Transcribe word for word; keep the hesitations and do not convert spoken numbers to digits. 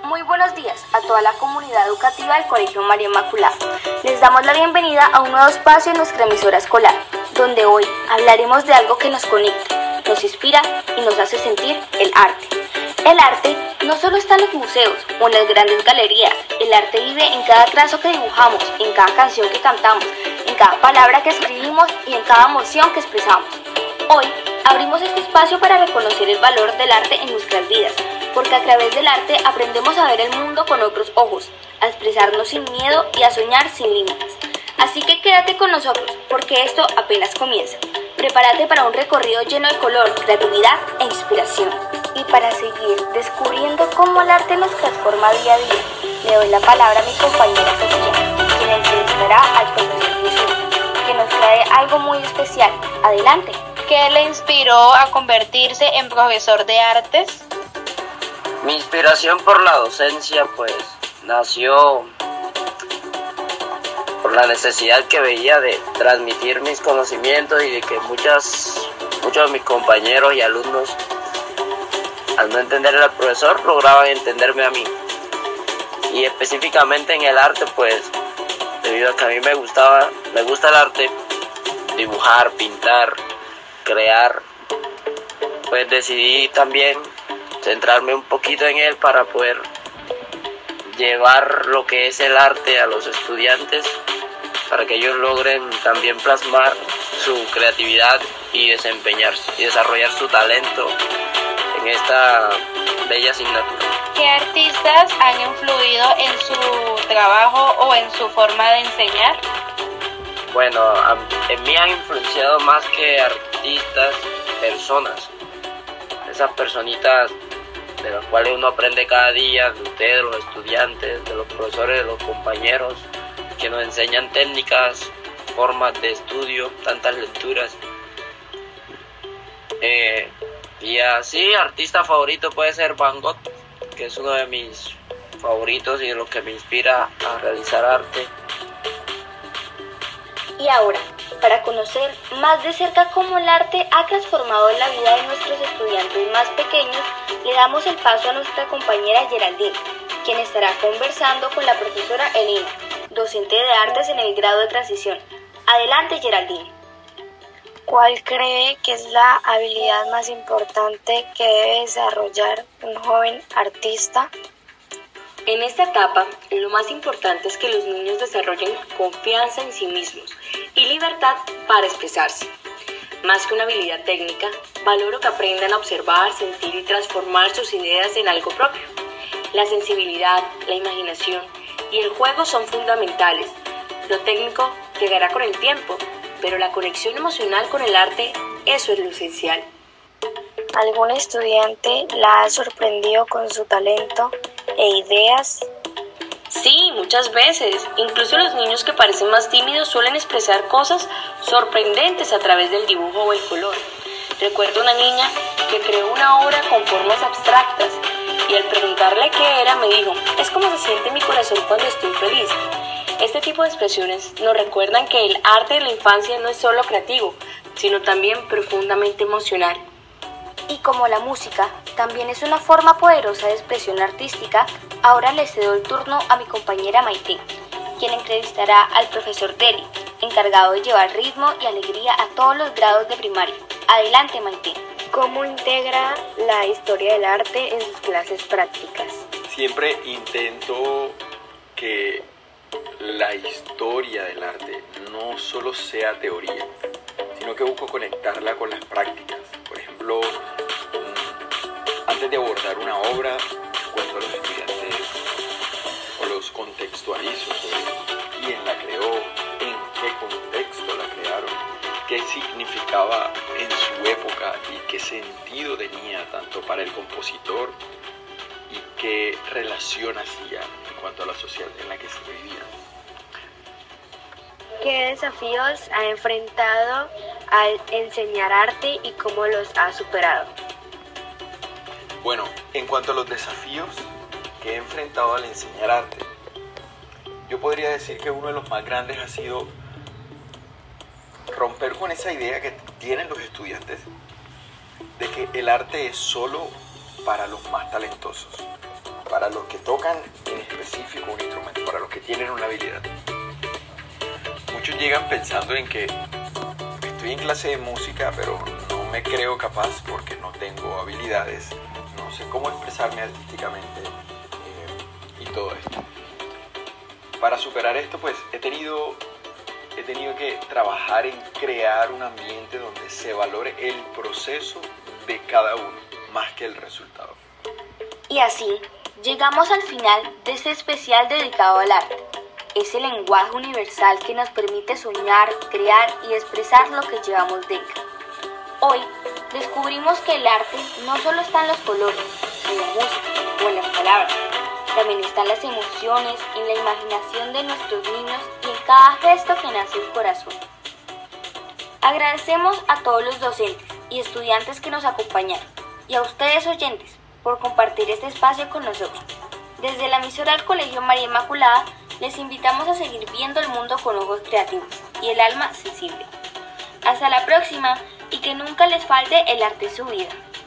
Muy buenos días a toda la comunidad educativa del Colegio María Inmaculada. Les damos la bienvenida a un nuevo espacio en nuestra emisora escolar, donde hoy hablaremos de algo que nos conecta, nos inspira y nos hace sentir el arte. El arte no solo está en los museos o en las grandes galerías, el arte vive en cada trazo que dibujamos, en cada canción que cantamos, en cada palabra que escribimos y en cada emoción que expresamos. Hoy abrimos este espacio para reconocer el valor del arte en nuestras vidas, porque a través del arte aprendemos a ver el mundo con otros ojos, a expresarnos sin miedo y a soñar sin límites. Así que quédate con nosotros, porque esto apenas comienza. Prepárate para un recorrido lleno de color, creatividad e inspiración. Y para seguir descubriendo cómo el arte nos transforma día a día, le doy la palabra a mi compañera Sofía, quien entrevistará al profesor Jesús, que nos trae algo muy especial. Adelante. ¿Qué le inspiró a convertirse en profesor de artes? Mi inspiración por la docencia pues nació por la necesidad que veía de transmitir mis conocimientos y de que muchas, muchos de mis compañeros y alumnos, al no entender al profesor, lograban entenderme a mí. Y específicamente en el arte, pues debido a que a mí me gustaba, me gusta el arte, dibujar, pintar, crear, pues decidí también centrarme un poquito en él para poder llevar lo que es el arte a los estudiantes, para que ellos logren también plasmar su creatividad y desempeñarse y desarrollar su talento en esta bella asignatura. ¿Qué artistas han influido en su trabajo o en su forma de enseñar? Bueno, en mí han influenciado más que artistas, personas. Esas personitas de las cuales uno aprende cada día, de ustedes, de los estudiantes, de los profesores, de los compañeros, que nos enseñan técnicas, formas de estudio, tantas lecturas. Eh, y así, artista favorito puede ser Van Gogh, que es uno de mis favoritos y de los que me inspira a realizar arte. Y ahora, para conocer más de cerca cómo el arte ha transformado la vida de nuestros estudiantes más pequeños, le damos el paso a nuestra compañera Geraldine, quien estará conversando con la profesora Elena, docente de artes en el grado de transición. Adelante, Geraldine. ¿Cuál cree que es la habilidad más importante que debe desarrollar un joven artista? En esta etapa, lo más importante es que los niños desarrollen confianza en sí mismos y libertad para expresarse. Más que una habilidad técnica, valoro que aprendan a observar, sentir y transformar sus ideas en algo propio. La sensibilidad, la imaginación y el juego son fundamentales. Lo técnico llegará con el tiempo, pero la conexión emocional con el arte, eso es lo esencial. ¿Algún estudiante la ha sorprendido con su talento e ideas? Sí, muchas veces. Incluso los niños que parecen más tímidos suelen expresar cosas sorprendentes a través del dibujo o el color. Recuerdo una niña que creó una obra con formas abstractas y al preguntarle qué era me dijo: es como se siente mi corazón cuando estoy feliz. Este tipo de expresiones nos recuerdan que el arte de la infancia no es solo creativo, sino también profundamente emocional. Y como la música también es una forma poderosa de expresión artística, ahora le cedo el turno a mi compañera Maite, quien entrevistará al profesor Deli, encargado de llevar ritmo y alegría a todos los grados de primaria. Adelante, Maite. ¿Cómo integra la historia del arte en sus clases prácticas? Siempre intento que la historia del arte no solo sea teoría, sino que busco conectarla con las prácticas. Por ejemplo, antes de abordar una obra, cuento a los estudiantes o los contextualizo sobre quién la creó, en qué contexto la crearon, qué significaba en su época y qué sentido tenía tanto para el compositor y qué relación hacía en cuanto a la sociedad en la que se vivía. ¿Qué desafíos ha enfrentado al enseñar arte y cómo los ha superado? Bueno, en cuanto a los desafíos que he enfrentado al enseñar arte, yo podría decir que uno de los más grandes ha sido romper con esa idea que tienen los estudiantes de que el arte es solo para los más talentosos. para los que tocan en específico un instrumento, para los que tienen una habilidad. Muchos llegan pensando en que estoy en clase de música, pero no me creo capaz porque no tengo habilidades, no sé cómo expresarme artísticamente eh, y todo esto. Para superar esto, pues he tenido, he tenido que trabajar en crear un ambiente donde se valore el proceso de cada uno, más que el resultado. Y así, llegamos al final de este especial dedicado al arte. Ese lenguaje universal que nos permite soñar, crear y expresar lo que llevamos dentro. Hoy descubrimos que el arte no solo está en los colores, en la música o en las palabras, también están las emociones, en la imaginación de nuestros niños y en cada gesto que nace el corazón. Agradecemos a todos los docentes y estudiantes que nos acompañaron y a ustedes oyentes por compartir este espacio con nosotros. Desde la emisora del Colegio María Inmaculada les invitamos a seguir viendo el mundo con ojos creativos y el alma sensible. Hasta la próxima y que nunca les falte el arte en su vida.